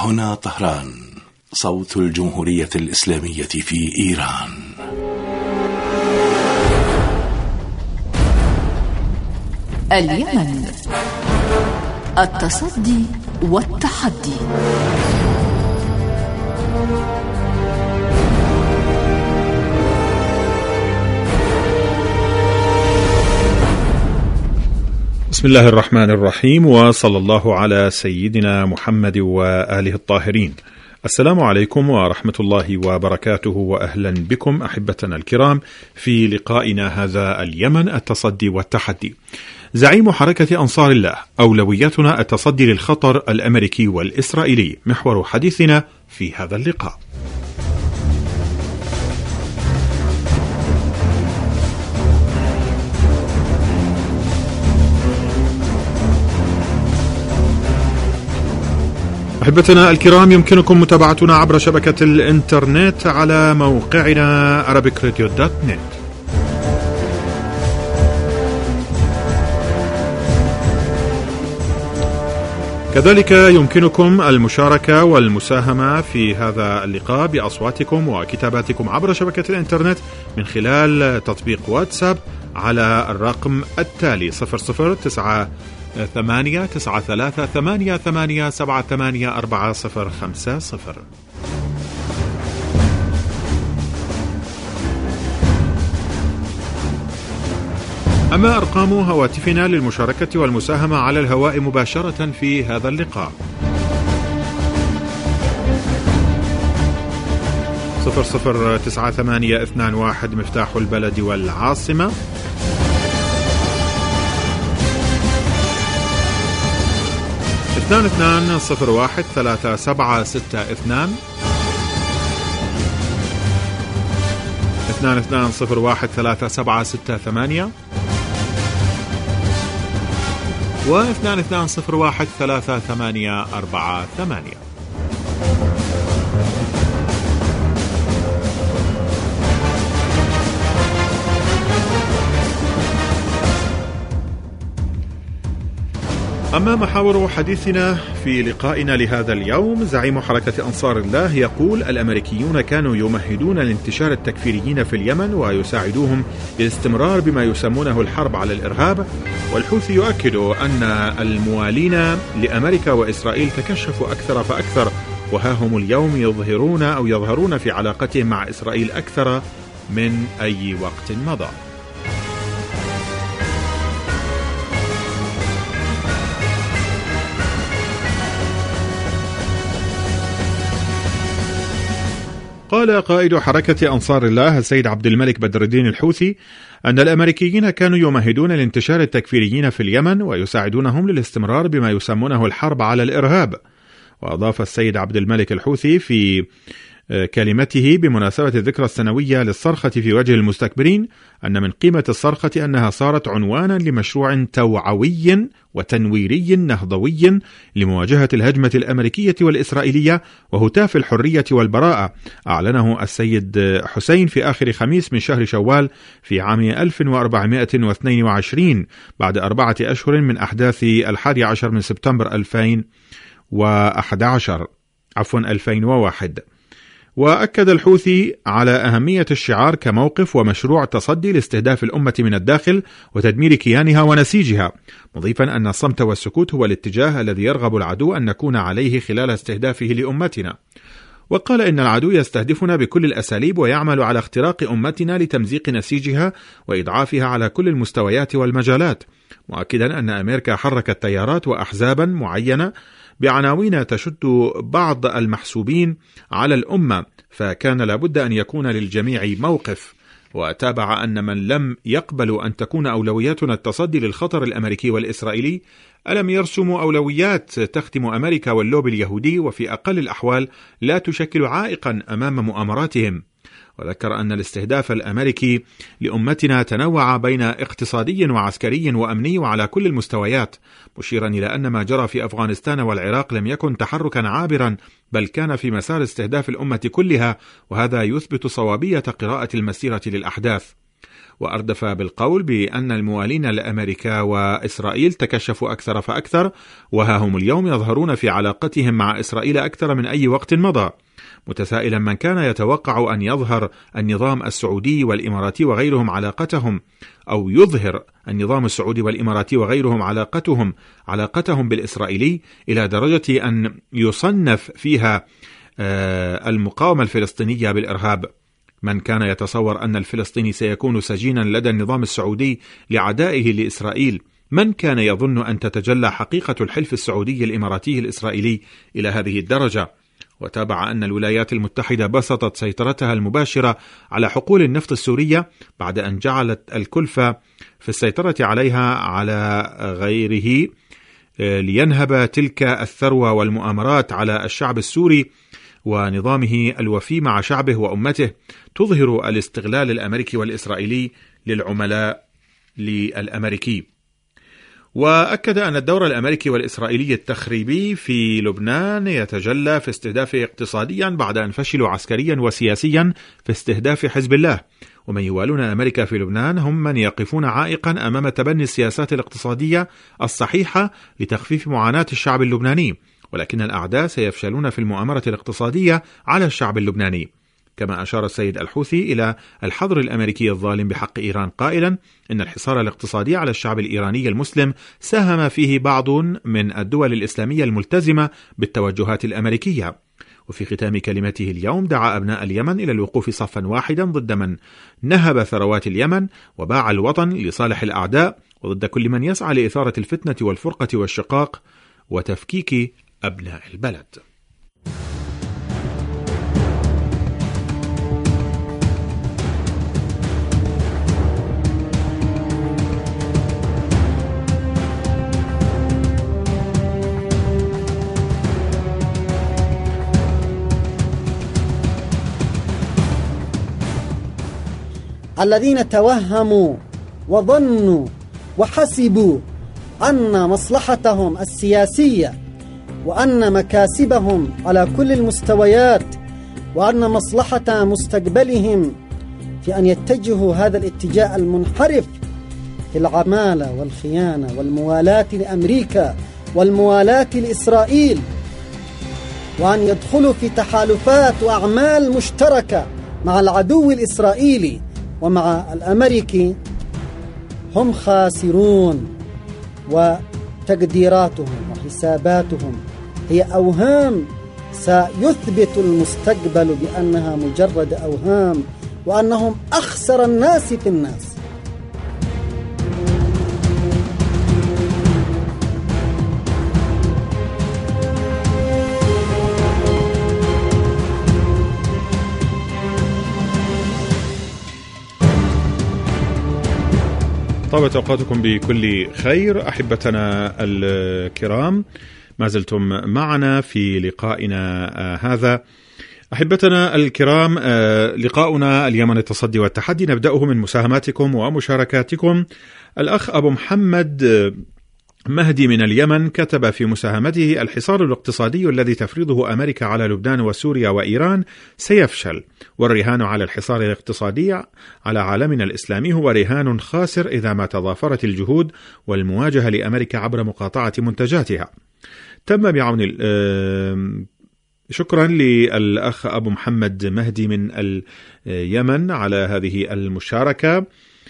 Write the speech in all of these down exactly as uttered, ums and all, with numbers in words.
هنا طهران، صوت الجمهورية الإسلامية في إيران. اليمن، التصدي والتحدي. بسم الله الرحمن الرحيم، وصلى الله على سيدنا محمد وآله الطاهرين. السلام عليكم ورحمة الله وبركاته، وأهلا بكم أحبتنا الكرام في لقائنا هذا اليمن، التصدي والتحدي. زعيم حركة أنصار الله: أولوياتنا التصدي للخطر الأمريكي والإسرائيلي، محور حديثنا في هذا اللقاء. أحبتنا الكرام، يمكنكم متابعتنا عبر شبكة الإنترنت على موقعنا arabic radio dot net. كذلك يمكنكم المشاركة والمساهمة في هذا اللقاء بأصواتكم وكتاباتكم عبر شبكة الإنترنت من خلال تطبيق واتساب على الرقم التالي صفر صفر تسعة ثمانية تسعة ثلاثة ثمانية ثمانية سبعة ثمانية أربعة صفر خمسة صفر. أما أرقام هواتفنا للمشاركة والمساهمة على الهواء مباشرة في هذا اللقاء: صفر صفر تسعة ثمانية اثنان واحد مفتاح البلد والعاصمة، اثنان اثنان صفر واحد ثلاثة سبعة ستة اثنان، اثنان اثنان صفر واحد ثلاثة سبعة ستة ثمانية، واثنان اثنان صفر واحد ثلاثة ثمانية أربعة ثمانية. أما محاور حديثنا في لقائنا لهذا اليوم: زعيم حركة أنصار الله يقول الأمريكيون كانوا يمهدون لانتشار التكفيريين في اليمن ويساعدوهم للاستمرار بما يسمونه الحرب على الإرهاب، والحوثي يؤكد أن الموالين لأمريكا وإسرائيل تكشفوا أكثر فأكثر، وها هم اليوم يظهرون أو يظهرون في علاقتهم مع إسرائيل أكثر من أي وقت مضى. قال قائد حركة أنصار الله السيد عبد الملك بدر الدين الحوثي أن الأمريكيين كانوا يمهدون لانتشار التكفيريين في اليمن ويساعدونهم للاستمرار بما يسمونه الحرب على الإرهاب. وأضاف السيد عبد الملك الحوثي في كلمته بمناسبة الذكرى السنوية للصرخة في وجه المستكبرين أن من قيمة الصرخة أنها صارت عنوانا لمشروع توعوي وتنويري نهضوي لمواجهة الهجمة الأمريكية والإسرائيلية وهتاف الحرية والبراءة، أعلنه السيد حسين في آخر خميس من شهر شوال في عام ألف وأربعمائة واثنين وعشرين بعد أربعة أشهر من أحداث الحادي عشر من سبتمبر ألفين وأحد عشر عفوا ألفين وواحد. وأكد الحوثي على أهمية الشعار كموقف ومشروع تصدي لاستهداف الأمة من الداخل وتدمير كيانها ونسيجها، مضيفا أن الصمت والسكوت هو الاتجاه الذي يرغب العدو أن نكون عليه خلال استهدافه لأمتنا. وقال إن العدو يستهدفنا بكل الأساليب ويعمل على اختراق أمتنا لتمزيق نسيجها وإضعافها على كل المستويات والمجالات، مؤكدا أن أمريكا حركت تيارات وأحزابا معينة بعناوين تشد بعض المحسوبين على الأمة، فكان لابد أن يكون للجميع موقف. وتابع أن من لم يقبلوا أن تكون أولوياتنا التصدي للخطر الأمريكي والإسرائيلي ألم يرسموا أولويات تخدم أمريكا واللوبي اليهودي، وفي أقل الأحوال لا تشكل عائقا أمام مؤامراتهم. وذكر أن الاستهداف الأمريكي لأمتنا تنوع بين اقتصادي وعسكري وأمني وعلى كل المستويات، مشيرا إلى أن ما جرى في أفغانستان والعراق لم يكن تحركا عابرا، بل كان في مسار استهداف الأمة كلها، وهذا يثبت صوابية قراءة المسيرة للأحداث. وأردف بالقول بأن الموالين لأمريكا وإسرائيل تكشفوا أكثر فأكثر، وها هم اليوم يظهرون في علاقتهم مع إسرائيل أكثر من أي وقت مضى، متسائلا من كان يتوقع أن يظهر النظام السعودي والإماراتي وغيرهم علاقتهم أو يظهر النظام السعودي والإماراتي وغيرهم علاقتهم علاقتهم بالإسرائيلي إلى درجة أن يصنف فيها المقاومة الفلسطينية بالإرهاب. من كان يتصور أن الفلسطيني سيكون سجينا لدى النظام السعودي لعدائه لإسرائيل، من كان يظن أن تتجلى حقيقة الحلف السعودي الإماراتي الإسرائيلي إلى هذه الدرجة؟ وتابع أن الولايات المتحدة بسطت سيطرتها المباشرة على حقول النفط السورية بعد أن جعلت الكلفة في السيطرة عليها على غيره لينهب تلك الثروة والمؤامرات على الشعب السوري ونظامه الوفي مع شعبه وأمته، تظهر الاستغلال الأمريكي والإسرائيلي للعملاء للأمريكي. وأكد أن الدور الأمريكي والإسرائيلي التخريبي في لبنان يتجلى في استهدافه اقتصاديا بعد أن فشلوا عسكريا وسياسيا في استهداف حزب الله، ومن يوالون أمريكا في لبنان هم من يقفون عائقا أمام تبني السياسات الاقتصادية الصحيحة لتخفيف معاناة الشعب اللبناني، ولكن الأعداء سيفشلون في المؤامرة الاقتصادية على الشعب اللبناني. كما أشار السيد الحوثي إلى الحظر الأمريكي الظالم بحق إيران قائلا إن الحصار الاقتصادي على الشعب الإيراني المسلم ساهم فيه بعض من الدول الإسلامية الملتزمة بالتوجهات الأمريكية. وفي ختام كلمته اليوم دعا أبناء اليمن إلى الوقوف صفا واحدا ضد من نهب ثروات اليمن وباع الوطن لصالح الأعداء، وضد كل من يسعى لإثارة الفتنة والفرقة والشقاق وتفكيك أبناء البلد. الذين توهموا وظنوا وحسبوا أن مصلحتهم السياسية وأن مكاسبهم على كل المستويات وأن مصلحة مستقبلهم في أن يتجهوا هذا الاتجاه المنحرف في العمالة والخيانة والموالاة لأمريكا والموالاة لإسرائيل، وأن يدخلوا في تحالفات وأعمال مشتركة مع العدو الإسرائيلي ومع الأمريكي، هم خاسرون، وتقديراتهم وحساباتهم هي أوهام سيثبت المستقبل بأنها مجرد أوهام، وأنهم أخسر الناس في الناس. طابت أوقاتكم بكل خير أحبتنا الكرام، ما زلتم معنا في لقائنا هذا. أحبتنا الكرام، لقاؤنا اليمن التصدي والتحدي نبدأه من مساهماتكم ومشاركاتكم. الأخ أبو محمد مهدي من اليمن كتب في مساهمته: الحصار الاقتصادي الذي تفرضه أمريكا على لبنان وسوريا وإيران سيفشل، والرهان على الحصار الاقتصادي على عالمنا الإسلامي هو رهان خاسر إذا ما تضافرت الجهود والمواجهة لأمريكا عبر مقاطعة منتجاتها. تم بعون شكرا للأخ أبو محمد مهدي من اليمن على هذه المشاركة.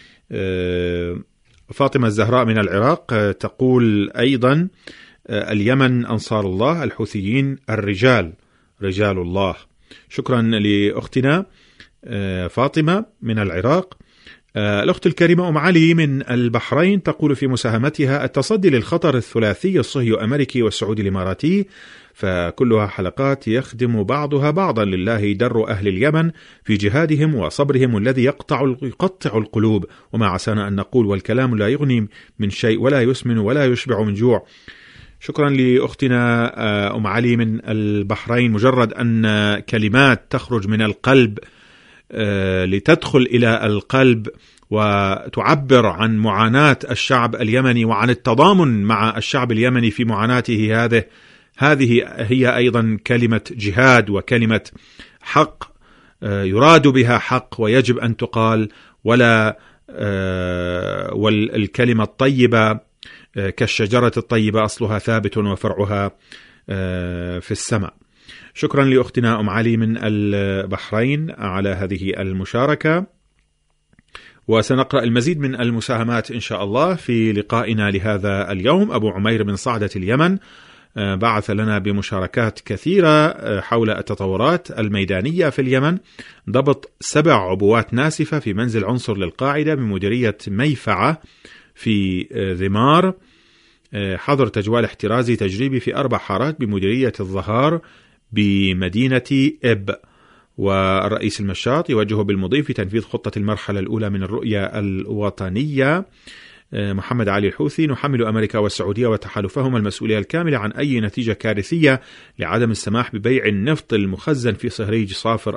فاطمة الزهراء من العراق تقول أيضا: اليمن أنصار الله، الحوثيين الرجال رجال الله. شكرا لأختنا فاطمة من العراق. الأخت الكريمة أم علي من البحرين تقول في مساهمتها: التصدي للخطر الثلاثي الصهيو أمريكي والسعودي الإماراتي فكلها حلقات يخدم بعضها بعضا، لله در أهل اليمن في جهادهم وصبرهم الذي يقطع يقطع القلوب، وما عسانا أن نقول والكلام لا يغني من شيء ولا يسمن ولا يشبع من جوع. شكرا لأختنا أم علي من البحرين. مجرد أن كلمات تخرج من القلب لتدخل إلى القلب وتعبر عن معاناة الشعب اليمني وعن التضامن مع الشعب اليمني في معاناته، هذه هذه هي أيضا كلمة جهاد وكلمة حق يراد بها حق ويجب أن تقال، ولا والكلمة الطيبة كالشجرة الطيبة أصلها ثابت وفرعها في السماء. شكرا لأختنا أم علي من البحرين على هذه المشاركة، وسنقرأ المزيد من المساهمات إن شاء الله في لقائنا لهذا اليوم. أبو عمير من صعدة اليمن بعث لنا بمشاركات كثيرة حول التطورات الميدانية في اليمن. ضبط سبع عبوات ناسفة في منزل عنصر للقاعدة بمديرية ميفعة في ذمار. حظر تجوال احترازي تجريبي في أربع حارات بمديرية الظهار بمدينة إب. والرئيس المشاط يوجه بالمضيف في تنفيذ خطة المرحلة الأولى من الرؤية الوطنية. محمد علي الحوثي: نحمل أمريكا والسعودية وتحالفهما المسؤولية الكاملة عن أي نتيجة كارثية لعدم السماح ببيع النفط المخزن في صهريج صافر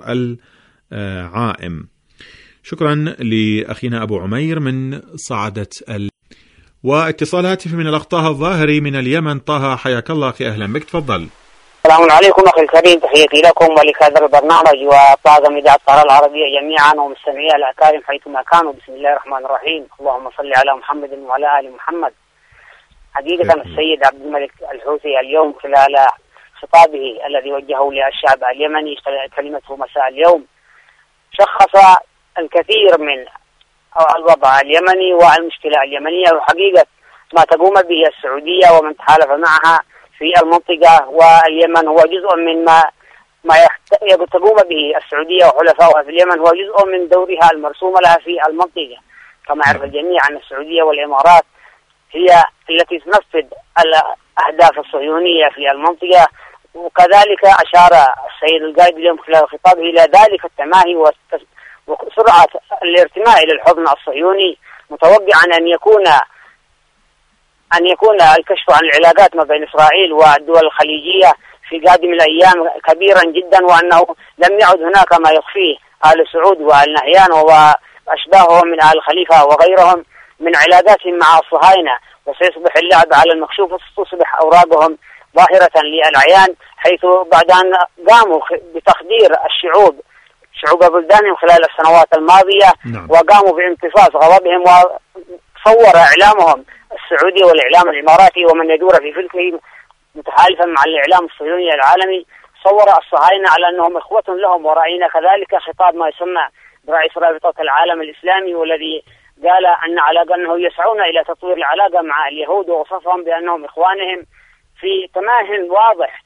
العائم. شكرا لأخينا أبو عمير من صعدة ال... واتصال هاتفي من الأخ طه الظاهري من اليمن. طه حياك الله أخي، أهلا بك، تفضل. السلام عليكم أخي الكريم، تحياتي لكم ولكادر البرنامج وطاقم إذاعة القناة العربية جميعا ومستمعي الأكارم حيثما كانوا. بسم الله الرحمن الرحيم. اللهم صل على محمد وعلى آل محمد. حقيقة السيد عبد الملك الحوثي اليوم خلال خطابه الذي وجهه للشعب اليمني كلمته مساء اليوم شخص الكثير من الوضع اليمني والمشكلة اليمنية وحقيقة ما تقوم به السعودية ومن تحالف معها في المنطقة، واليمن هو جزء من ما ما تقوم به السعودية وحلفائها في اليمن، هو جزء من دورها المرسوم لها في المنطقة. كما يعرف الجميع أن السعودية والإمارات هي التي تنفذ الأهداف الصهيونية في المنطقة، وكذلك أشار السيد القائد اليوم خلال خطابه إلى ذلك التماهي وسرعة الارتماء إلى الحضن الصهيوني، متوقعا أن يكون أن يكون الكشف عن العلاقات ما بين إسرائيل والدول الخليجية في قادم الأيام كبيرا جدا، وأنه لم يعد هناك ما يخفيه آل سعود وآل نهيان وأشباههم من آل خليفة وغيرهم من علاقاتهم مع الصهاينة، وسيصبح اللعب على المكشوف وتصبح أوراقهم ظاهرة للعيان، حيث بعد أن قاموا بتخدير الشعوب شعوب بلدانهم خلال السنوات الماضية نعم. وقاموا بامتصاص غضبهم، وصور إعلامهم السعودي والإعلام الإماراتي ومن يدور في فلكه متحالفا مع الإعلام الصهيوني العالمي، صور الصهاينة على أنهم إخوة لهم. ورأينا كذلك خطاب ما يسمى برئيس رابطة العالم الإسلامي، والذي قال أن علاقة أنه يسعون إلى تطوير العلاقة مع اليهود ووصفهم بأنهم إخوانهم في تماه واضح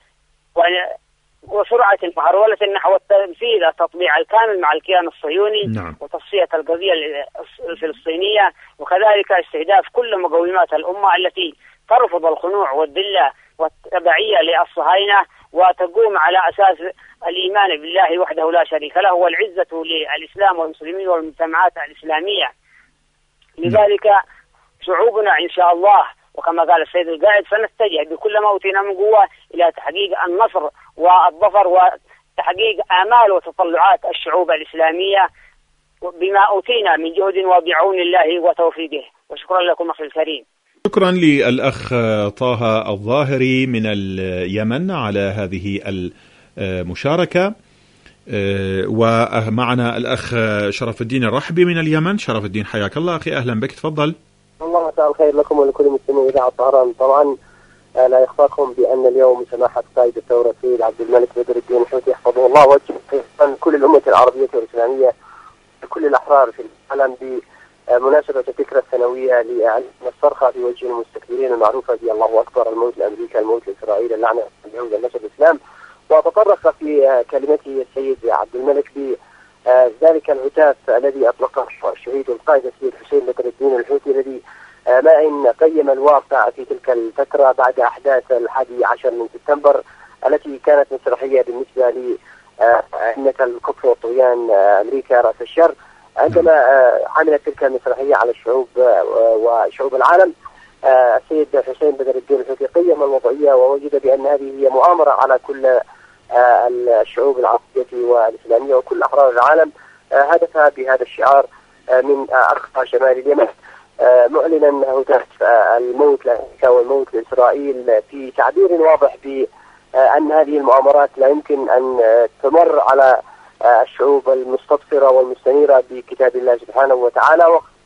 وسرعة مهرولة نحو التنفيذ التطبيع الكامل مع الكيان الصهيوني نعم. وتصفية القضية الفلسطينية، وكذلك استهداف كل مقومات الأمة التي ترفض الخنوع والذلة والتبعية للصهاينة وتقوم على أساس الإيمان بالله وحده لا شريك له والعزة للإسلام والمسلمين والمجتمعات الإسلامية. لذلك شعوبنا إن شاء الله وكما قال السيد القائد سنتجه بكل ما أوتينا من قوة إلى تحقيق النصر والظفر وتحقيق آمال وتطلعات الشعوب الإسلامية بما أوتينا من جهد وبعون الله وتوفيقه. وشكرا لكم أخي الكريم. شكرا للأخ طه الظاهري من اليمن على هذه المشاركة. ومعنا الأخ شرف الدين الرحبي من اليمن. شرف الدين حياك الله أخي، أهلا بك، تفضل. الله مساء الخير لكم ولكل مستمعي إذاعة طهران. طبعا لا يخفاكم بأن اليوم سماحة قائد الثورة السيد عبد الملك بدر الدين الحوثي يحفظه الله وجه كل الأمة العربية والإسلامية كل الأحرار في العالم بمناسبة الذكرى السنوية لإعلان الصرخة في وجه المستكبرين المعروفة بالله أكبر، الموت لأمريكا، الموت لإسرائيل، اللعنة اليهود، النصر الإسلام. وتطرق في كلمته السيد عبد الملك بذلك الهتاف الذي أطلقه الشهيد القائد السيد حسين بدر الدين الحوثي الذي ما إن قيم الواقع في تلك الفترة بعد أحداث الحادي عشر من سبتمبر التي كانت مسرحية بالنسبة لأئمة الكفر والطغيان أمريكا رأس الشر، عندما عملت تلك المسرحية على الشعوب وشعوب العالم. السيد حسين بدر الدين الحوثي قيم الوضعية ووجد بأن هذه هي مؤامرة على كل الشعوب العربية والإسلامية وكل أحرار العالم، هدفها بهذا الشعار من أقصى شمال اليمن، معلنا هتاف الموت لأمريكا والموت لإسرائيل في تعبير واضح بأن هذه المؤامرات لا يمكن أن تمر على الشعوب المستبصرة والمستنيرة بكتاب الله سبحانه وتعالى.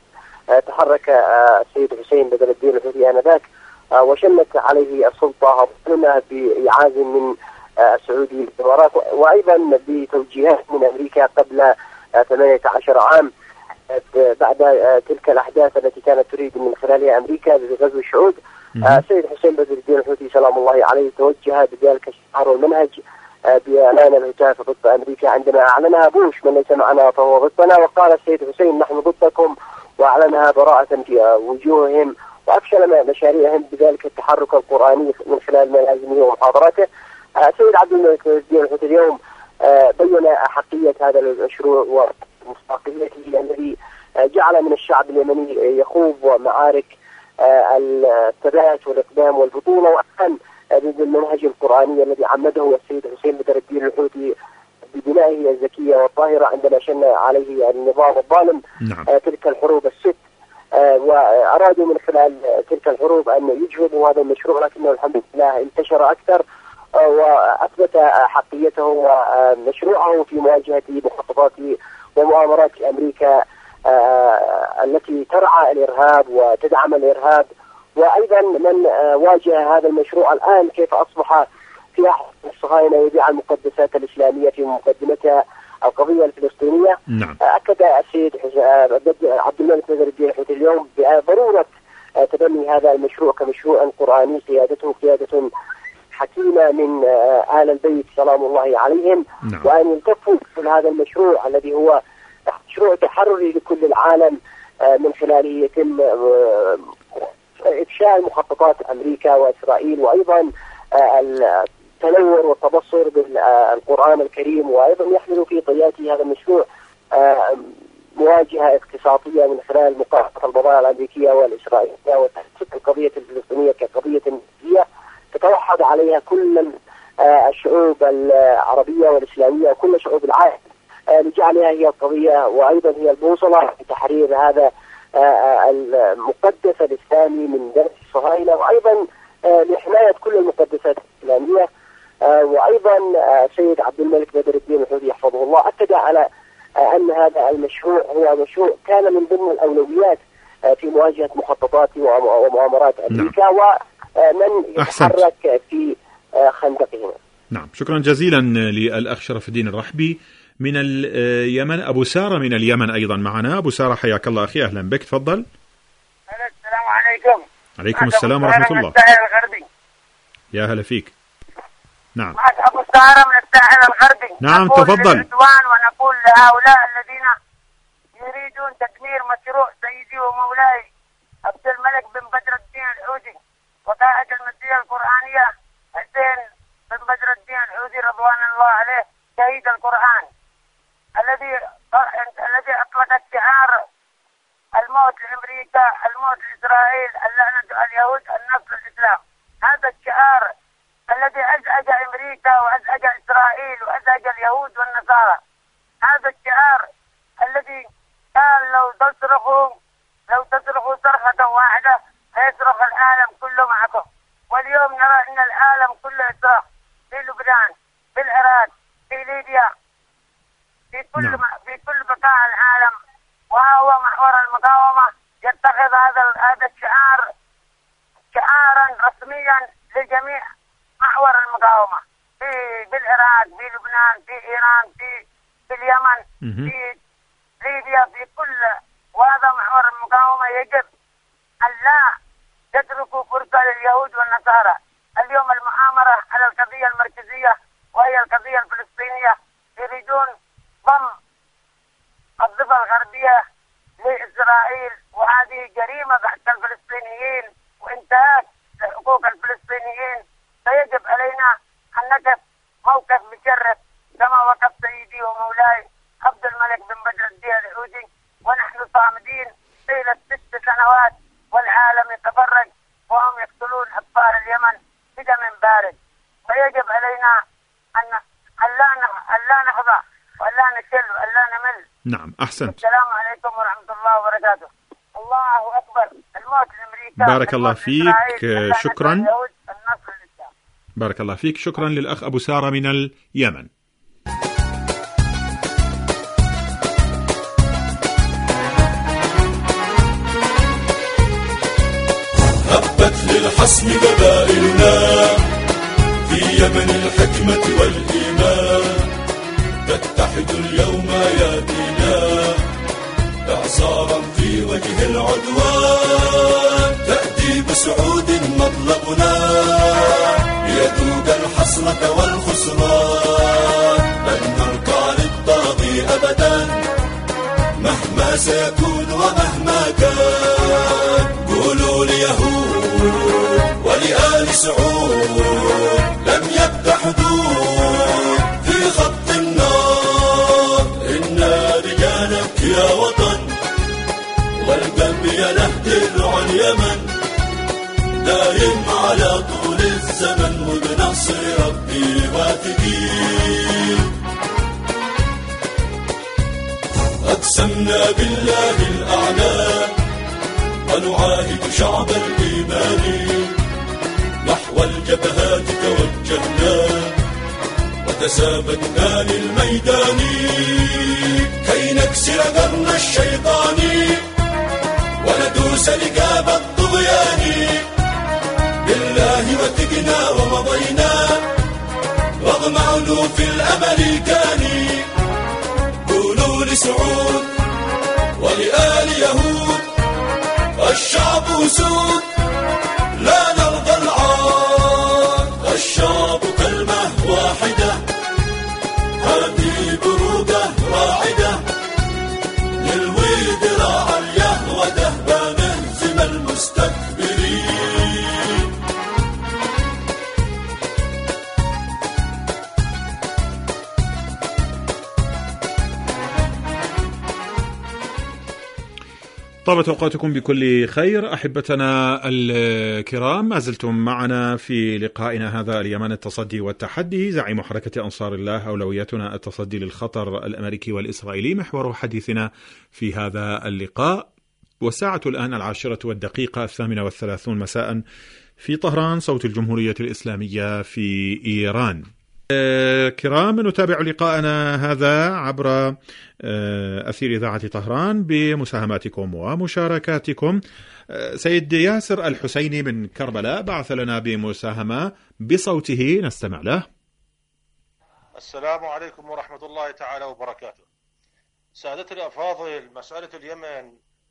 تحرك السيد حسين بدر الدين الحوثي آنذاك وشنت عليه السلطة ظنها بإعاز من السعودي الإمارات، وأيضا بتوجيهات من أمريكا قبل ثمانية عشر عام بعد تلك الأحداث التي كانت تريد من خلالها أمريكا بغزو الشعوب. السيد حسين بدر الدين الحوثي سلام الله عليه توجه بذلك الشعار والمنهج بإعلان الهتاف ضد أمريكا عندما أعلنها بوش من ليس معنا فهو ضدنا، وقال السيد حسين نحن ضدكم، وأعلنها براءة في وجوههم وأفشل مشاريعهم بذلك التحرك القرآني من خلال ملازمه ومحاضراته. السيد عبد الملك بدر الدين الحوثي اليوم بين أحقية هذا المشروع ومصداقيته الذي جعل من الشعب اليمني يخوض معارك الثبات والإقدام والبطولة، وأهم بالمنهج القرآني الذي عمده السيد حسين بدر الدين الحوثي ببنائه الذكية والطاهرة عندما شن عليه النظام الظالم. نعم. تلك الحروب الست، وأرادوا من خلال تلك الحروب أن يجهضوا هذا المشروع، لكنه الحمد لله انتشر أكثر وأثبت حقيته ومشروعه في مواجهة مخططات ومؤامرات أمريكا التي ترعى الإرهاب وتدعم الإرهاب. وأيضا من واجه هذا المشروع الآن كيف أصبح في أحد الصهاينة يبيع المقدسات الإسلامية في مقدمتها القضية الفلسطينية. نعم. أكد السيد عبد الملك بدر الدين الحوثي اليوم بضرورة تبني هذا المشروع كمشروع قرآني قيادته قيادة حكيمة من آل البيت سلام الله عليهم. نعم. وأن يلتفوا في هذا المشروع الذي هو مشروع تحرري لكل العالم من خلاله يتم إفشاء مخططات أمريكا وإسرائيل، وأيضا التنور والتبصر بالقرآن الكريم، وأيضا يحمل في طياته هذا المشروع مواجهة اقتصادية من خلال مقاطعة البضائع الأمريكية والإسرائيلية وتحقيق القضية الفلسطينية كقضية نسبية تتوحد عليها كل الشعوب العربية والإسلامية وكل شعوب العالم لجعلها هي القضية وأيضا هي البوصلة في تحرير هذا المقدس الإسلامي من درس الصهاينة، وأيضا لحماية كل المقدسات الإسلامية. وأيضا سيد عبد الملك بدر الدين الحوثي يحفظه الله أكد على أن هذا المشروع هو مشروع كان من ضمن الأولويات في مواجهة مخططات ومؤامرات أمريكا ومن يتحرك في خندقهم. نعم، شكرا جزيلا للأخ شرف الدين الرحبي من اليمن. أبو سارة من اليمن أيضا معنا. أبو سارة حياك الله أخي، أهلا بك، تفضل. السلام عليكم. عليكم السلام ورحمة الله. الساحل الغربي. يا هلا فيك. نعم. معك أبو سارة من الساحل الغربي. نعم تفضل. ونقول لهؤلاء الذين يريدون تدمير مشروع سيدي ومولاي عبد الملك بن بدر الدين الحوثي وقائد المسيرة القرآنية حسين بن بدر الدين الحوثي رضوان الله عليه شهيد القرآن الذي الذي أطلق الشعار الموت لأمريكا، الموت لإسرائيل، اللعنة على اليهود، النصر للإسلام. هذا الشعار الذي أزعج أمريكا وأزعج إسرائيل وأزعج اليهود والنصارى. هذا الشعار الذي قال لو تصرخوا لو تصرخوا صرخة واحدة فيصرخ العالم كله معكم. واليوم نرى أن العالم كله يصرخ في لبنان، في العراق، في ليبيا، في كل نعم. في كل بقاع العالم، وهو محور المقاومة يتخذ هذا هذا الشعار شعارا رسميا لجميع محور المقاومة في بالعراق، في لبنان، في إيران، في في اليمن، م- في ليبيا، في كل، وهذا محور المقاومة يجب أن لا يتركوا فرصة لليهود والنصارى. اليوم المؤامرة على القضية المركزية وهي القضية الفلسطينية، يريدون ضم الضفة الغربية لإسرائيل، وهذه جريمة بحق الفلسطينيين وانتهاك لحقوق الفلسطينيين. فيجب علينا أن نقف موقف مشرف كما وقف سيدي ومولاي عبد الملك بن بدر الدين الحوثي، ونحن صامدين طيلة ست سنوات والعالم يتفرج وهم يقتلون أطفال اليمن بدم بارد. فيجب علينا أن لا نخضع ولا نشل ولا نمل. نعم أحسنت. السلام عليكم ورحمة الله وبركاته. الله أكبر. الموت لأمريكا. بارك الله فيك، شكرا. بارك الله فيك، شكرا للأخ أبو سارة من اليمن. للخصم قبائلنا في يمن الحكمة والإيمان، تتحد اليوم يدينا إعصارا في وجه العدوان، تأتي بسعود مطلبنا ليذوق الحسرة والخسران، لن نركع للطاغي أبدا مهما سيكون ومهما كان. قولوا ليهود ولآل سعود لم يبق حدود في خط النار، إنا رجالك يا وطن والقلب ينهدر عن اليمن، دايم على طول الزمن وبنصر ربي واثقين. أقسمنا بالله الأعلى ونعاهد شعب الإيمان، نحو الجبهات توجهنا وتسابقنا للميدان، كي نكسر قرن الشيطان وندوس رقاب الطغيان. بالله وثقنا ومضينا رغم عنوف الأمريكان. قولوا لسعود ولآل يهود الشعب أسود لا نرضى العار، الشعب كلمة واحدة هذه برودة راعدة، نلوي ذراع اليهودة ونهزم المستكبرين. طابت أوقاتكم بكل خير أحبتنا الكرام، ما زلتم معنا في لقائنا هذا اليمن التصدي والتحدي. زعيم حركة أنصار الله أولويتنا التصدي للخطر الأمريكي والإسرائيلي، محور حديثنا في هذا اللقاء. والساعة الآن العاشرة والدقيقة الثامنة والثلاثون مساء في طهران، صوت الجمهورية الإسلامية في إيران. كرام، نتابع لقاءنا هذا عبر أثير إذاعة طهران بمساهماتكم ومشاركاتكم. سيد ياسر الحسيني من كربلاء بعث لنا بمساهمة بصوته، نستمع له. السلام عليكم ورحمة الله تعالى وبركاته. سادتي الأفاضل، مسألة اليمن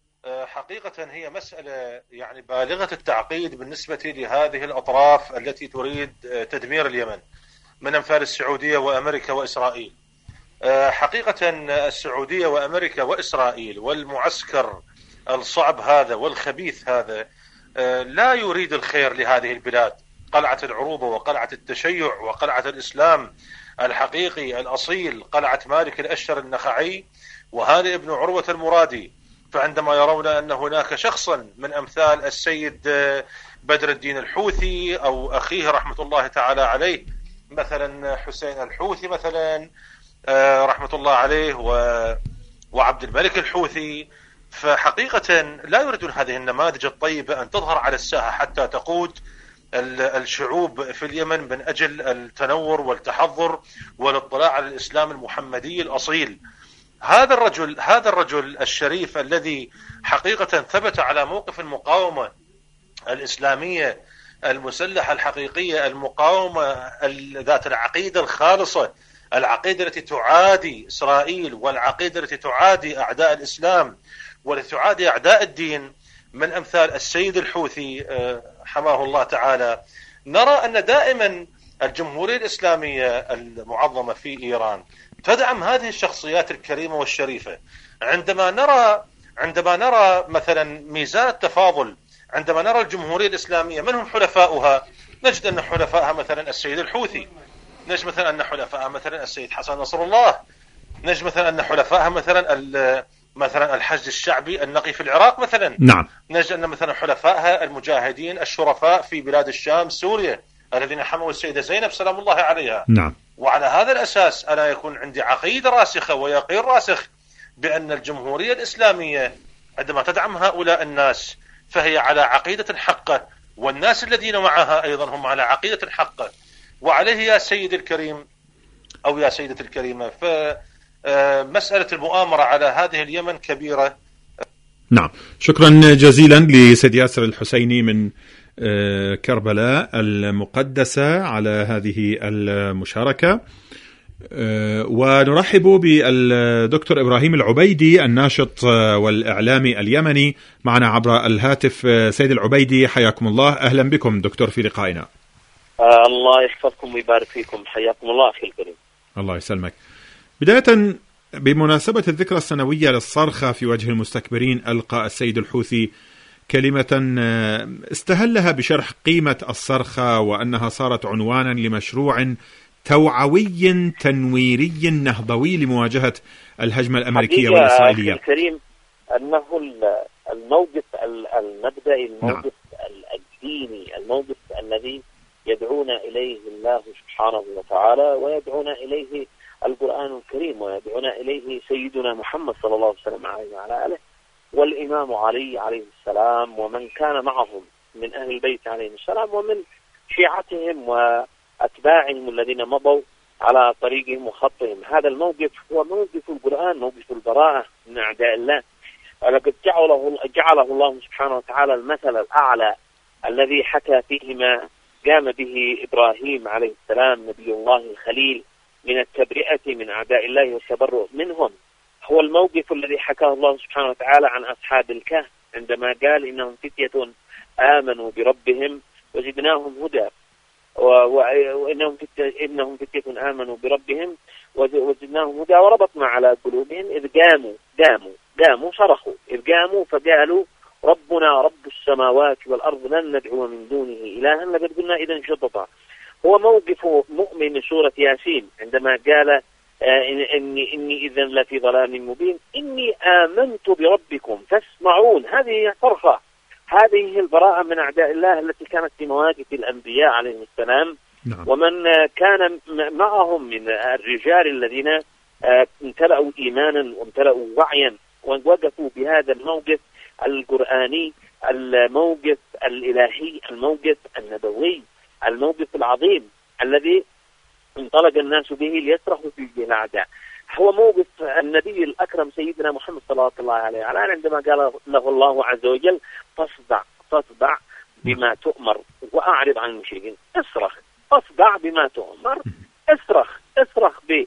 حقيقة هي مسألة يعني بالغة التعقيد بالنسبة لهذه الأطراف التي تريد تدمير اليمن من أمثال السعودية وأمريكا وإسرائيل. حقيقة السعودية وأمريكا وإسرائيل والمعسكر الصعب هذا والخبيث هذا لا يريد الخير لهذه البلاد. قلعة العروبة وقلعة التشيع وقلعة الإسلام الحقيقي الأصيل، قلعة مالك الأشتر النخعي وهانئ بن عروة المرادي. فعندما يرون أن هناك شخصا من أمثال السيد بدر الدين الحوثي أو أخيه رحمة الله تعالى عليه، مثلا حسين الحوثي مثلا رحمة الله عليه وعبد الملك الحوثي، فحقيقة لا يريدون هذه النماذج الطيبة أن تظهر على الساحة حتى تقود الشعوب في اليمن من أجل التنور والتحضر والاطلاع على الإسلام المحمدي الأصيل. هذا الرجل هذا الرجل الشريف الذي حقيقة ثبت على موقف المقاومة الإسلامية المسلحة الحقيقية، المقاومة ذات العقيدة الخالصة، العقيدة التي تعادي إسرائيل والعقيدة التي تعادي أعداء الإسلام والتي تعادي أعداء الدين، من أمثال السيد الحوثي حماه الله تعالى. نرى أن دائما الجمهورية الإسلامية المعظمة في إيران تدعم هذه الشخصيات الكريمة والشريفة. عندما نرى عندما نرى مثلا ميزان التفاضل، عندما نرى الجمهورية الإسلامية من هم حلفاؤها، نجد أن حلفائها مثلا السيد الحوثي، نجد مثلا أن حلفائها مثلا السيد حسن نصر الله، نجد مثلا أن حلفائها مثلا مثلا الحشد الشعبي النقي في العراق مثلا. نعم. نجد أن مثلا حلفائها المجاهدين الشرفاء في بلاد الشام سوريا الذين حموا السيدة زينب سلام الله عليها. نعم. وعلى هذا الأساس أنا يكون عندي عقيدة راسخة ويقين راسخ بأن الجمهورية الإسلامية عندما تدعم هؤلاء الناس فهي على عقيدة حقة، والناس الذين معها أيضا هم على عقيدة حقة. وعليه يا سيد الكريم أو يا سيدة الكريمة، فمسألة المؤامرة على هذه اليمن كبيرة. نعم، شكرا جزيلا لسيد ياسر الحسيني من كربلاء المقدسة على هذه المشاركة. ونرحب بالدكتور إبراهيم العبيدي الناشط والإعلامي اليمني معنا عبر الهاتف. سيد العبيدي حياكم الله، أهلا بكم دكتور في لقائنا. آه الله يحفظكم ويبارك فيكم، حياكم الله أخي الكريم. الله يسلمك. بداية بمناسبة الذكرى السنوية للصرخة في وجه المستكبرين، ألقى السيد الحوثي كلمة استهلها بشرح قيمة الصرخة وأنها صارت عنوانا لمشروع توعوي تنويري نهضوي لمواجهة الهجمة الأمريكية والإسرائيلية. أخي الكريم أنه الموقف المبدئي، الموقف نعم. الديني، الموقف الذي يدعونا إليه الله سبحانه وتعالى ويدعونا إليه القرآن الكريم ويدعونا إليه سيدنا محمد صلى الله عليه وسلم وعلى آله والإمام علي عليه السلام ومن كان معهم من أهل البيت عليهم السلام ومن شيعتهم وأتباعهم الذين مضوا على طريقهم وخطهم. هذا الموقف هو موقف القرآن، موقف البراءة من أعداء الله. ولقد جعله, جعله الله سبحانه وتعالى المثل الأعلى الذي حكى فيه ما قام به إبراهيم عليه السلام نبي الله الخليل من التبرئة من أعداء الله والتبرؤ منهم. هو الموقف الذي حكاه الله سبحانه وتعالى عن أصحاب الكهف عندما قال إنهم فتية آمنوا بربهم وزدناهم هدى، وإنهم فتية, إنهم فتية آمنوا بربهم وزدناهم هدى وربطنا على قلوبهم إذ قاموا قاموا قاموا صرخوا إذ قاموا فقالوا ربنا رب السماوات والأرض لن ندعو من دونه إلها لقد قلنا إذا شططا. هو موقف مؤمن سورة ياسين عندما قال آه إني, إني إذا لفي ضلال مبين إني آمنت بربكم فاسمعون. هذه صرخة، هذه هي البراءة من أعداء الله التي كانت في مواقف الأنبياء عليهم السلام. نعم. ومن آه كان معهم من الرجال الذين آه امتلأوا إيمانا وامتلأوا وعيا ووقفوا بهذا الموقف القرآني، الموقف الإلهي، الموقف النبوي، الموقف العظيم الذي انطلق الناس به ليصرخوا في الأعداء. هو موقف النبي الأكرم سيدنا محمد صلى الله عليه وسلم عندما قال له الله عز وجل فاصدع فاصدع بما تؤمر وأعرض عن المشركين. اصرخ، اصدع بما تؤمر، اصرخ اصرخ ب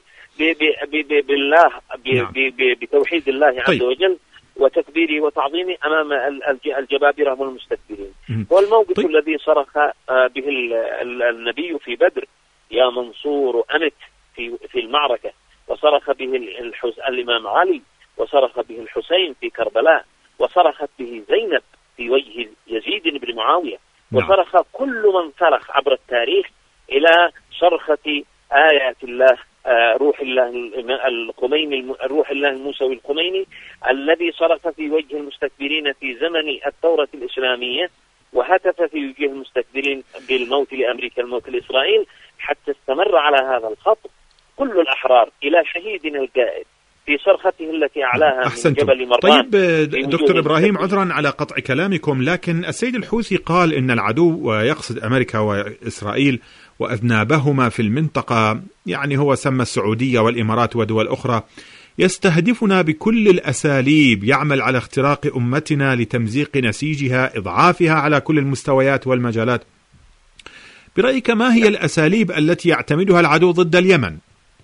بالله بتوحيد الله عز وجل وتكبيره وتعظيمه أمام الجبابرة والمستكبرين. هو الموقف طيب. الذي صرخ به النبي في بدر يا منصور أمت في في المعركة، وصرخ به الإمام علي، وصرخ به الحسين في كربلاء، وصرخت به زينب في وجه يزيد بن معاوية، وصرخ كل من صرخ عبر التاريخ إلى صرخة آيات الله، روح الله الخميني، روح الله الموسوي الخميني الذي صرخ في وجه المستكبرين في زمن الثورة الإسلامية وهتف في وجه المستكبرين بالموت لأمريكا الموت لإسرائيل، حتى استمر على هذا الخط كل الأحرار إلى شهيدنا القائد في صرخته التي أعلاها أحسنتم. من جبل مروان. طيب دكتور إبراهيم، عذرا على قطع كلامكم، لكن السيد الحوثي قال إن العدو ويقصد أمريكا وإسرائيل وأذنابهما في المنطقة، يعني هو سمى السعودية والإمارات ودول أخرى، يستهدفنا بكل الأساليب، يعمل على اختراق أمتنا لتمزيق نسيجها، إضعافها على كل المستويات والمجالات. برأيك ما هي الأساليب التي يعتمدها العدو ضد اليمن؟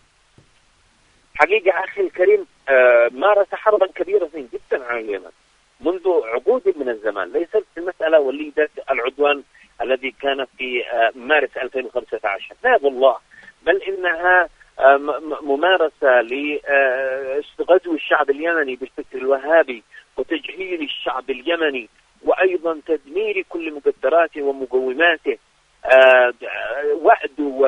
حقيقة أخي الكريم آه مارس حربا كبيرة جدا على اليمن منذ عقود من الزمان. ليست المسألة وليدة العدوان الذي كان في آه مارس ألفين وخمسة عشر، لا والله، بل إنها آه ممارسة لغزو الشعب اليمني بالفكر الوهابي وتجهيل الشعب اليمني وأيضا تدمير كل مقدراته ومقوماته، آه وعد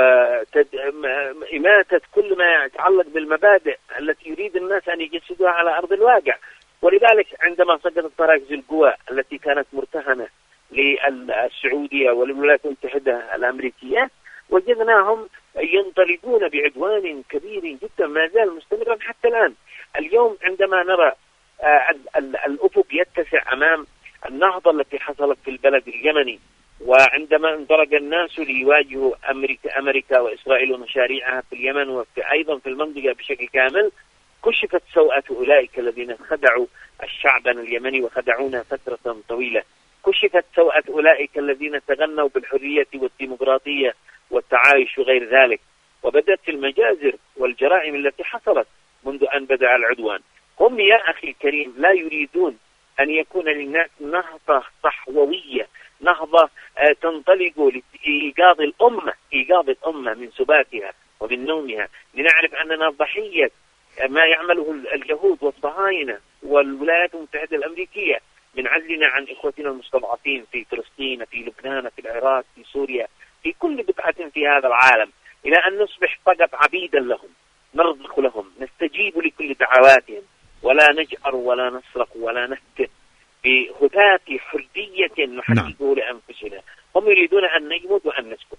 وإماتة كل ما يتعلق بالمبادئ التي يريد الناس أن يجسدوها على أرض الواقع. ولذلك عندما سقطت مراكز القوى التي كانت مرتهنة للسعودية والولايات المتحدة الأمريكية، وجدناهم ينطلقون بعدوان كبير جدا ما زال مستمرا حتى الآن. اليوم عندما نرى آه الأفق يتسع أمام النهضة التي حصلت في البلد اليمني، وعندما انطلق الناس ليواجهوا أمريكا, أمريكا وإسرائيل ومشاريعها في اليمن وفي أيضا في المنطقة بشكل كامل، كشفت سوءة أولئك الذين خدعوا الشعب اليمني وخدعونا فترة طويلة. كشفت سوءة أولئك الذين تغنوا بالحرية والديمقراطية والتعايش وغير ذلك، وبدت المجازر والجرائم التي حصلت منذ أن بدأ العدوان. هم يا أخي الكريم لا يريدون أن يكون للناس نهضة صحووية، نهضة تنطلق لإيقاظ الأمة، إيقاظ الأمة من سباتها ومن نومها، لنعرف أننا ضحية ما يعمله اليهود والصهاينة والولايات المتحدة الأمريكية من عزلنا عن إخوتنا المستضعفين في فلسطين، في لبنان، في العراق، في سوريا، في كل بقعة في هذا العالم، إلى أن نصبح فقط عبيدا لهم، نرضخ لهم، نستجيب لكل دعواتهم، ولا نجأر ولا نسرق ولا نهتف بهتاف حرية نحققه لأنفسنا. هم يريدون أن نجمد وأن نسكت.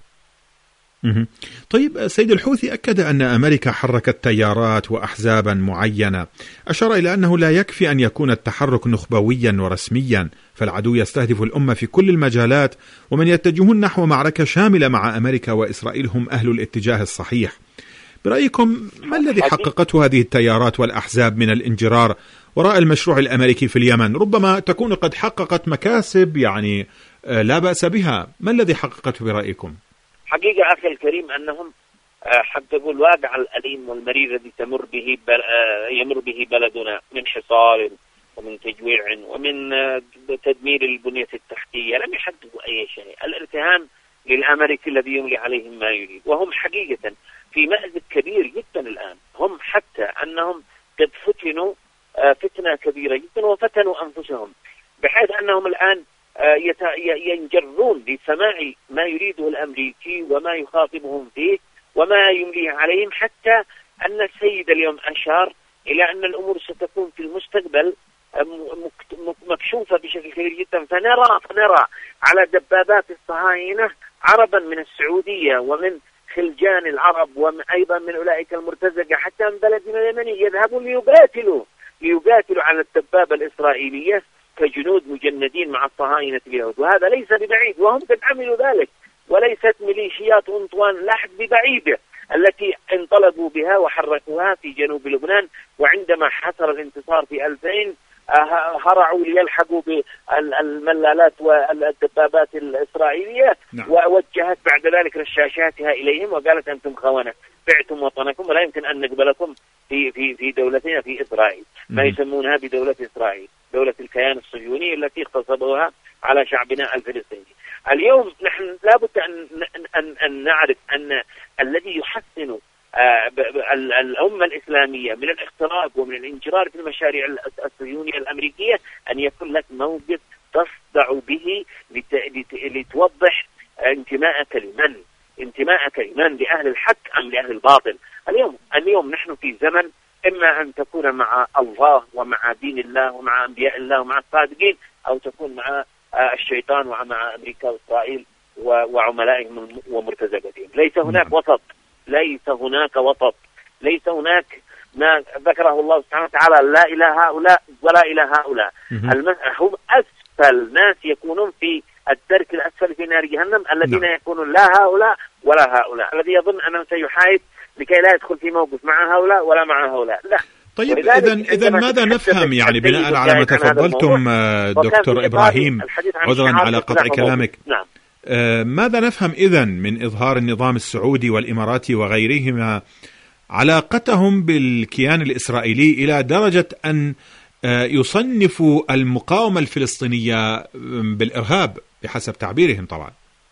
طيب سيد الحوثي أكد أن أمريكا حركت تيارات وأحزابا معينة، أشار إلى أنه لا يكفي أن يكون التحرك نخبويا ورسميا، فالعدو يستهدف الأمة في كل المجالات، ومن يتجهون نحو معركة شاملة مع أمريكا وإسرائيل هم أهل الاتجاه الصحيح. برأيكم ما الذي حققته هذه التيارات والأحزاب من الانجرار وراء المشروع الأمريكي في اليمن؟ ربما تكون قد حققت مكاسب يعني لا بأس بها، ما الذي حققته برأيكم؟ حقيقة أخي الكريم أنهم حققوا الواقع الأليم والمرير الذي تمر به يمر به بلدنا من حصار ومن تجويع ومن تدمير البنية التحتية. لم يحققوا أي شيء، الارتهان للأمريكي الذي يملي عليهم ما يريد، وهم حقيقة في مأزق كبير جدا الآن. هم حتى أنهم قد فتنوا فتنة كبيرة جدا وفتنوا أنفسهم، بحيث أنهم الآن ينجرون لسماع ما يريده الأمريكي وما يخاطبهم فيه وما يمليه عليهم، حتى أن السيد اليوم أشار إلى أن الأمور ستكون في المستقبل مكشوفة بشكل كبير جدا، فنرى فنرى على دبابات الصهاينة عربا من السعودية ومن خلجان العرب وأيضا من أولئك المرتزقة حتى من بلدنا اليمني يذهبون ليقاتلوا ليقاتلوا على الدبابة الإسرائيلية كجنود مجندين مع الصهاينة اليهود، وهذا ليس ببعيد، وهم قد عملوا ذلك، وليست ميليشيات أنطوان لاحق ببعيدة التي انطلقوا بها وحركوها في جنوب لبنان، وعندما حصل الانتصار في ألفين هرعوا ليلحقوا بالملالات والدبابات الإسرائيلية. نعم. ووجهت بعد ذلك رشاشاتها إليهم وقالت أنتم خونة، بعتم وطنكم ولا يمكن أن نقبلكم في في في دولتنا في إسرائيل، ما يسمونها بدولة إسرائيل، دولة الكيان الصهيوني التي اغتصبوها على شعبنا الفلسطيني. اليوم نحن لابد أن أن أن نعرف أن الذي يحسن الأمة الإسلامية من الاختراق ومن الانجرار في المشاريع الصهيونية الأمريكية أن يكون لك موقف تصدع به لتوضح انتماءك لمن انتماءك لمن لأهل الحق أم لأهل الباطل. اليوم اليوم نحن في زمن إما أن تكون مع الله ومع دين الله ومع أنبياء الله ومع الصادقين، أو تكون مع الشيطان ومع أمريكا وإسرائيل وعملائهم ومرتزقتهم. ليس هناك وسط، ليس هناك وسط، ليس هناك ما ذكره الله سبحانه وتعالى، لا إلى هؤلاء ولا إلى هؤلاء. هم أسفل ناس يكونون في الدرك الأسفل في نار جهنم، الذين نعم. يكونون لا هؤلاء ولا هؤلاء، الذي يظن أنه سيحايد لكي لا يدخل في موقف مع هؤلاء ولا مع هؤلاء، لا. طيب إذا إذا ماذا نفهم يعني بناء على ما تفضلتم دكتور إبراهيم، عذرا على قطع كلامك، نعم. آه ماذا نفهم إذا من إظهار النظام السعودي والإماراتي وغيرهما علاقتهم بالكيان الإسرائيلي إلى درجة أن آه يصنفوا المقاومة الفلسطينية بالإرهاب بحسب تعبيرهم طبعا؟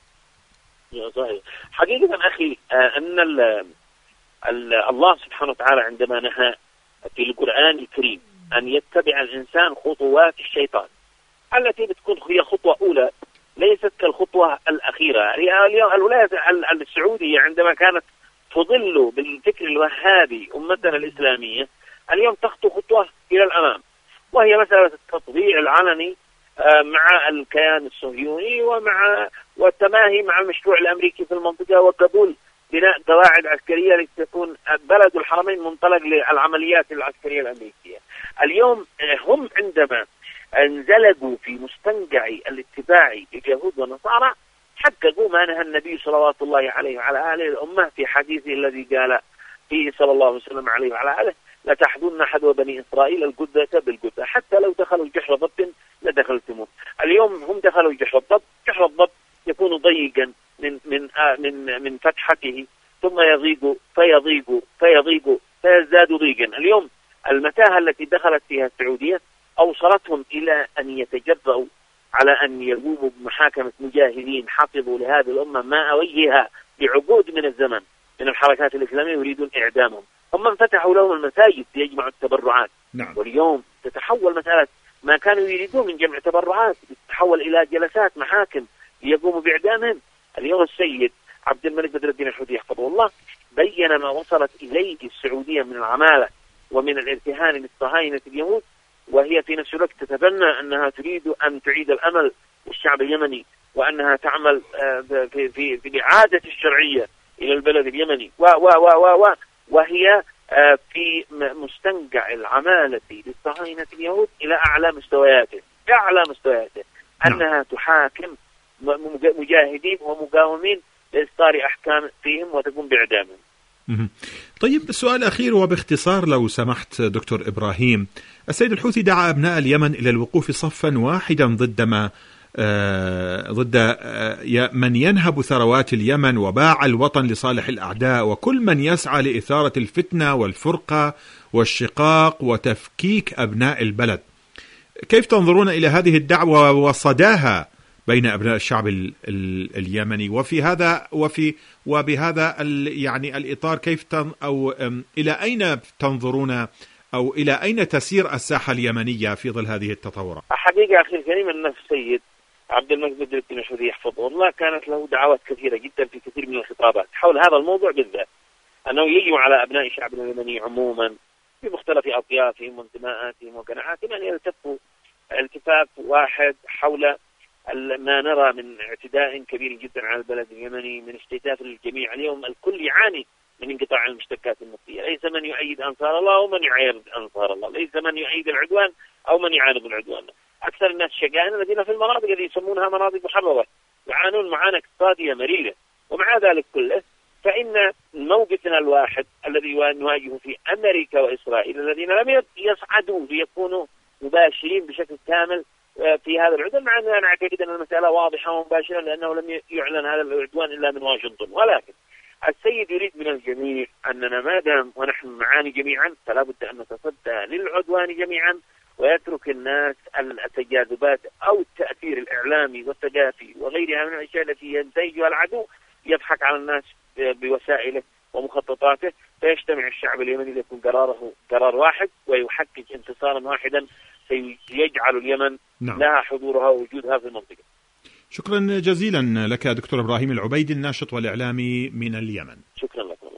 صحيح. حقيقة أخي آه أن ال ال الله سبحانه وتعالى عندما نهى في القرآن الكريم أن يتبع الإنسان خطوات الشيطان التي بتكون هي خطوة أولى ليست كالخطوة الأخيرة. الولايات السعودية عندما كانت تضل بالفكر الوهابي أمتنا الإسلامية اليوم تخطو خطوة إلى الأمام، وهي مسألة التطبيع العلني مع الكيان الصهيوني ومع والتماهي مع المشروع الأمريكي في المنطقة وقبول بناء قواعد عسكرية لتكون بلد الحرمين منطلق للعمليات العسكرية الأمريكية. اليوم هم عندما انزلقوا في مستنقع الاتباع لليهود والنصارى حققوا ما نهى النبي صلوات الله عليه وعلى آله الأمة في حديثه الذي قال فيه صلى الله عليه وسلم عليه وعلى آله: لتحذون حذو بني إسرائيل الجدة بالجدة، حتى لو دخلوا جحر ضب لدخلتموه. اليوم هم دخلوا جحر الضب، جحر الضب يكون ضيقا من من آه من من فتحته، ثم يضيق فيضيق فيضيق فيزداد ضيقا. اليوم المتاهة التي دخلت فيها السعودية أوصلتهم إلى أن يتجرؤوا على أن يقوموا بمحاكمة مجاهدين حفظوا لهذه الأمة ما أويها بعقود من الزمن من الحركات الإسلامية يريدون إعدامهم. هم انفتحوا لهم المساجد ليجمعوا التبرعات. نعم. واليوم تتحول مسألة ما كانوا يريدون من جمع تبرعات تتحول إلى جلسات محاكم ليقوموا بإعدامهم. اليوم السيد عبد الملك بدر الدين الحوثي يحفظه الله بين ما وصلت إليه السعودية من العمالة ومن الارتهان للصهاينة اليهود، وهي في نفس الوقت تتبنى أنها تريد أن تعيد الأمل للشعب اليمني، وأنها تعمل في في في إعادة الشرعية إلى البلد اليمني، و و و و وهي في مستنقع العمالة للصهاينة اليهود إلى أعلى مستوياته، أعلى مستوياته، أنها تحاكم مجاهدين ومقاومين لإصدار أحكام فيهم وتقوم بإعدامهم. طيب السؤال الأخير وباختصار لو سمحت دكتور إبراهيم، السيد الحوثي دعا أبناء اليمن إلى الوقوف صفا واحدا ضد ما آه ضد آه من ينهب ثروات اليمن وباع الوطن لصالح الأعداء، وكل من يسعى لإثارة الفتنة والفرقة والشقاق وتفكيك أبناء البلد. كيف تنظرون إلى هذه الدعوة وصداها بين أبناء الشعب ال ال اليمني، وفي هذا وفي وبهذا يعني الإطار كيف تن أو إلى أين تنظرون أو إلى أين تسير الساحة اليمنية في ظل هذه التطورات؟ حقيقة أخي الكريم أن السيد عبد الملك بدر الدين الحوثي يحفظه الله كانت له دعوات كثيرة جدا في كثير من الخطابات حول هذا الموضوع بالذات، أنه يجب على أبناء شعبنا اليمني عموما بمختلف أطيافهم وانتماءاتهم وقناعاتهم أن يلتفوا التفاف واحد حول ما نرى من اعتداء كبير جدا على البلد اليمني، من استهداف الجميع. اليوم الكل يعاني من انقطاع المشتقات النفطية، ليس من يؤيد أنصار الله أو من يعارض أنصار الله، ليس من يؤيد العدوان أو من يعارض العدوان. أكثر الناس شقائنا الذين في المناطق التي يسمونها مناطق محررة يعانون معاناة اقتصادية مريرة، ومع ذلك كله فإن موقفنا الواحد الذي نواجهه في أمريكا وإسرائيل الذين لم يصعدوا ليكونوا مباشرين بشكل كامل في هذا العدوان، مع أن أنا أعتقد أن المسألة واضحة ومباشرة لأنه لم يعلن هذا العدوان إلا من واشنطن. ولكن السيد يريد من الجميع أننا ما دام ونحن نعاني جميعا فلا بد أن نتصدى للعدوان جميعا، ويترك الناس التجاذبات أو التأثير الإعلامي والثقافي وغيرها من الأشياء التي ينتهجها العدو يضحك على الناس بوسائله ومخططاته، فيجتمع الشعب اليمني ليكون قراره قرار واحد ويحقق انتصارا واحدا سيجعل اليمن نعم. لها حضورها ووجودها في المنطقة. شكرا جزيلا لك دكتور إبراهيم العبيدي الناشط والإعلامي من اليمن. شكرا لك والله.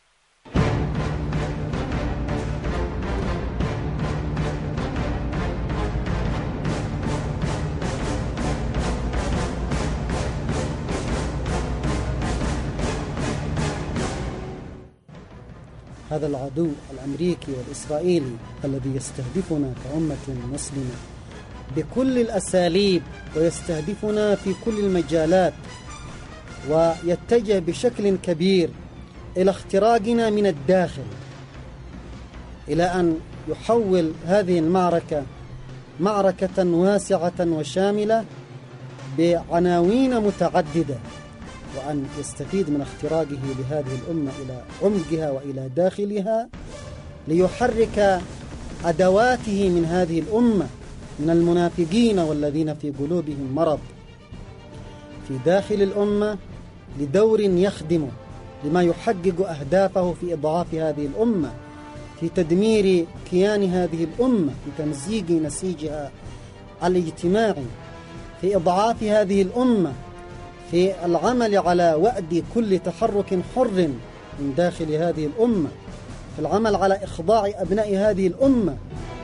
هذا العدو الأمريكي والإسرائيلي الذي يستهدفنا كأمة مسلمة بكل الأساليب ويستهدفنا في كل المجالات، ويتجه بشكل كبير إلى اختراقنا من الداخل، إلى أن يحول هذه المعركة معركة واسعة وشاملة بعناوين متعددة، وأن يستفيد من اختراقه لهذه الأمة إلى عمقها وإلى داخلها ليحرك أدواته من هذه الأمة من المنافقين والذين في قلوبهم مرض في داخل الأمة لدور يخدمه لما يحقق أهدافه في إضعاف هذه الأمة، في تدمير كيان هذه الأمة، في تمزيق نسيجها الاجتماعي، في إضعاف هذه الأمة، في العمل على وأد كل تحرك حر من داخل هذه الأمة، في العمل على إخضاع أبناء هذه الأمة.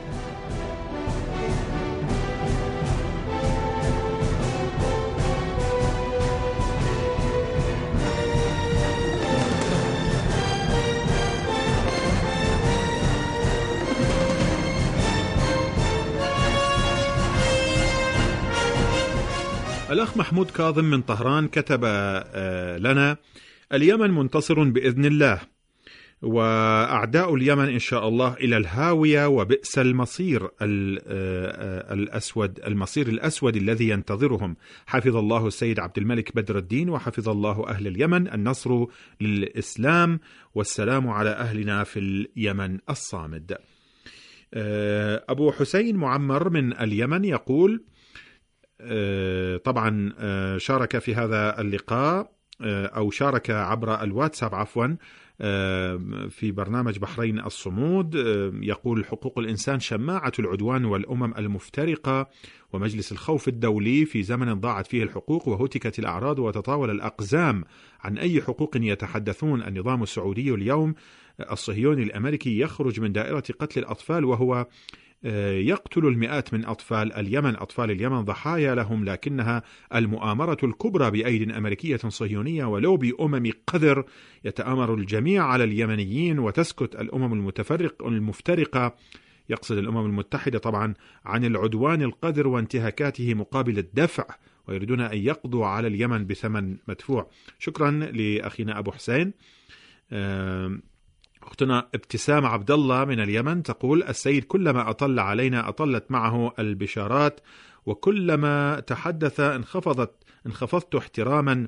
الأخ محمود كاظم من طهران كتب لنا: اليمن منتصر بإذن الله، وأعداء اليمن إن شاء الله إلى الهاوية، وبئس المصير الأسود المصير الأسود الذي ينتظرهم. حفظ الله السيد عبد الملك بدر الدين وحفظ الله أهل اليمن. النصر للإسلام والسلام على أهلنا في اليمن الصامد. أبو حسين معمر من اليمن يقول، طبعا شارك في هذا اللقاء أو شارك عبر الواتساب عفوا في برنامج بحرين الصمود. يقول: حقوق الإنسان شماعة العدوان والأمم المفترقة ومجلس الخوف الدولي في زمن ضاعت فيه الحقوق وهتكت الأعراض وتطاول الأقزام. عن أي حقوق يتحدثون؟ النظام السعودي اليوم الصهيوني الأمريكي يخرج من دائرة قتل الأطفال وهو يقتل المئات من أطفال اليمن. أطفال اليمن ضحايا لهم، لكنها المؤامرة الكبرى بأيد أمريكية صهيونية ولوبي أممي قذر يتآمر الجميع على اليمنيين، وتسكت الأمم المتفرق المفترقة، يقصد الأمم المتحدة طبعا، عن العدوان القذر وانتهاكاته مقابل الدفع، ويريدون أن يقضوا على اليمن بثمن مدفوع. شكرا لأخينا أبو حسين. أختنا ابتسام عبد الله من اليمن تقول: السيد كلما أطل علينا أطلت معه البشارات، وكلما تحدث انخفضت انخفضت احتراما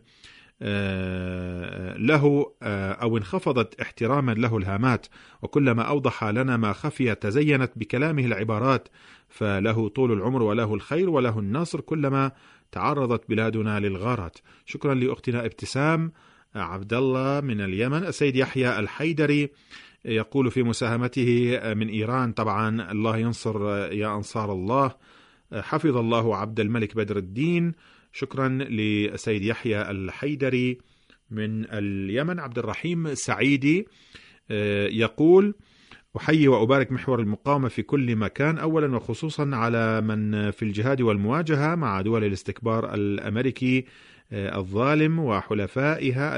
له أو انخفضت احتراما له الهامات، وكلما أوضح لنا ما خفي تزينت بكلامه العبارات، فله طول العمر وله الخير وله النصر كلما تعرضت بلادنا للغارات. شكرا لأختنا ابتسام عبد الله من اليمن. السيد يحيى الحيدري يقول في مساهمته من إيران: طبعا الله ينصر يا أنصار الله، حفظ الله عبد الملك بدر الدين. شكرا للسيد يحيى الحيدري من اليمن. عبد الرحيم سعيدي يقول: أحيي وأبارك محور المقاومة في كل مكان، أولا وخصوصا على من في الجهاد والمواجهة مع دول الاستكبار الأمريكي الظالم وحلفائها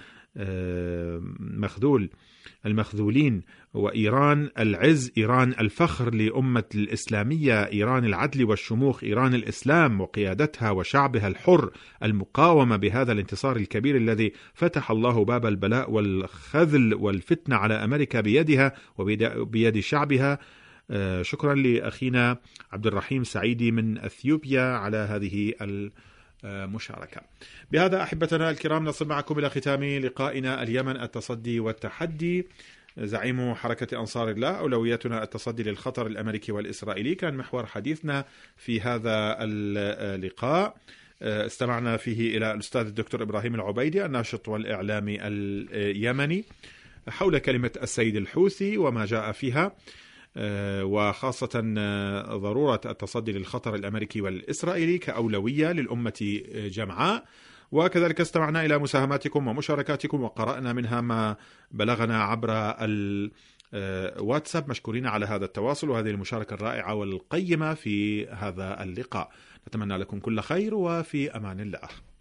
المخذول المخذولين، وإيران العز، إيران الفخر لأمة الإسلامية، إيران العدل والشموخ، إيران الإسلام وقيادتها وشعبها الحر، المقاومة بهذا الانتصار الكبير الذي فتح الله باب البلاء والخذل والفتنة على أمريكا بيدها وبيد شعبها. شكرا لأخينا عبد الرحيم سعيدي من أثيوبيا على هذه المشاركة. بهذا أحبتنا الكرام نصل معكم إلى ختام لقائنا اليمن التصدي والتحدي. زعيم حركة أنصار الله: أولوياتنا التصدي للخطر الأمريكي والإسرائيلي، كان محور حديثنا في هذا اللقاء. استمعنا فيه إلى الأستاذ الدكتور إبراهيم العبيدي الناشط والإعلامي اليمني حول كلمة السيد الحوثي وما جاء فيها، وخاصة ضرورة التصدي للخطر الأمريكي والإسرائيلي كأولوية للأمة جمعاء. وكذلك استمعنا إلى مساهماتكم ومشاركاتكم وقرأنا منها ما بلغنا عبر الواتساب. مشكورين على هذا التواصل وهذه المشاركة الرائعة والقيمة في هذا اللقاء. نتمنى لكم كل خير وفي أمان الله.